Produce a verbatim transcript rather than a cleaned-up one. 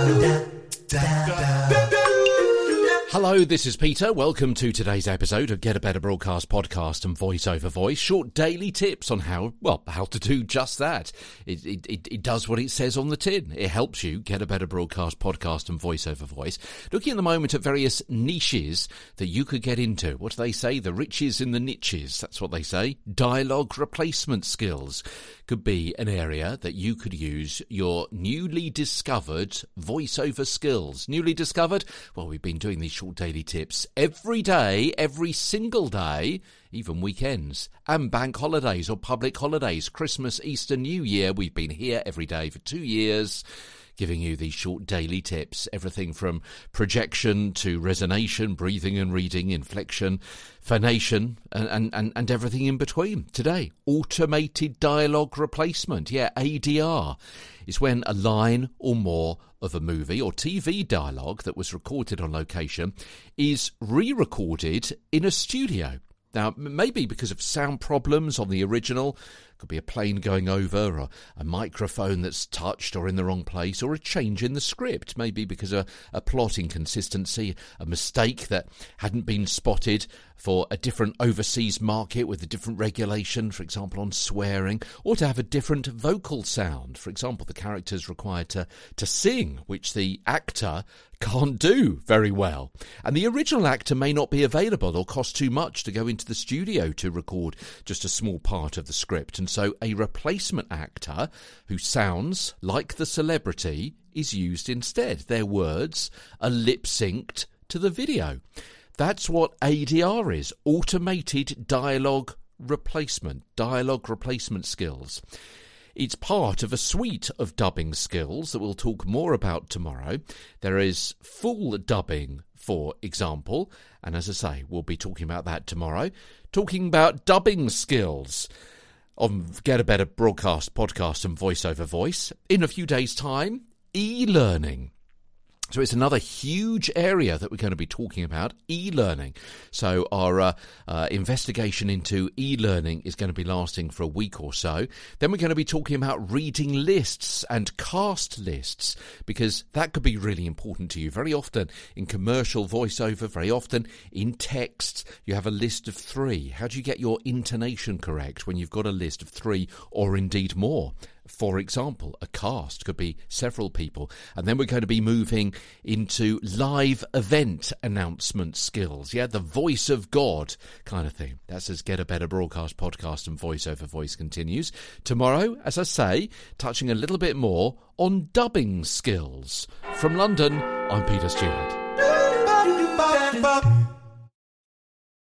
Hello, this is Peter. Welcome to today's episode of Get a Better Broadcast podcast and Voice Over Voice. Short daily tips on how, well, how to do just that. It, it, it, it does what it says on the tin. It helps you get a better broadcast podcast and Voice Over Voice. Looking at the moment at various niches that you could get into. What do they say? The riches in the niches. That's what they say. Dialogue replacement skills could be an area that you could use your newly discovered voiceover skills. Newly discovered? Well, we've been doing these short daily tips every day, every single day, even weekends, and bank holidays or public holidays, Christmas, Easter, New Year. We've been here every day for two years. Giving you these short daily tips, everything from projection to resonation, breathing and reading, inflection, phonation, and, and, and, and everything in between. Today, automated dialogue replacement, yeah, A D R, is when a line or more of a movie or T V dialogue that was recorded on location is re-recorded in a studio. Now, maybe because of sound problems on the original, could be a plane going over, or a microphone that's touched or in the wrong place, or a change in the script, maybe because of a plot inconsistency, a mistake that hadn't been spotted for a different overseas market with a different regulation, for example, on swearing, or to have a different vocal sound. For example, the character's required to, to sing, which the actor can't do very well. And the original actor may not be available or cost too much to go into the studio to record just a small part of the script. And so a replacement actor who sounds like the celebrity is used instead. Their words are lip-synced to the video. That's what A D R is, automated dialogue replacement, dialogue replacement skills. It's part of a suite of dubbing skills that we'll talk more about tomorrow. There is full dubbing, for example, and as I say, we'll be talking about that tomorrow. Talking about dubbing skills on Get a Better Broadcast podcast and Voice Over Voice. In a few days' time, e-learning. So it's another huge area that we're going to be talking about, e-learning. So our uh, uh, investigation into e-learning is going to be lasting for a week or so. Then we're going to be talking about reading lists and cast lists, because that could be really important to you. Very often in commercial voiceover, very often in text, you have a list of three. How do you get your intonation correct when you've got a list of three or indeed more? For example, a cast could be several people. And then we're going to be moving into live event announcement skills. Yeah, the voice of God kind of thing. That's as Get a Better Broadcast podcast and Voice Over Voice continues. Tomorrow, as I say, touching a little bit more on dubbing skills. From London, I'm Peter Stewart.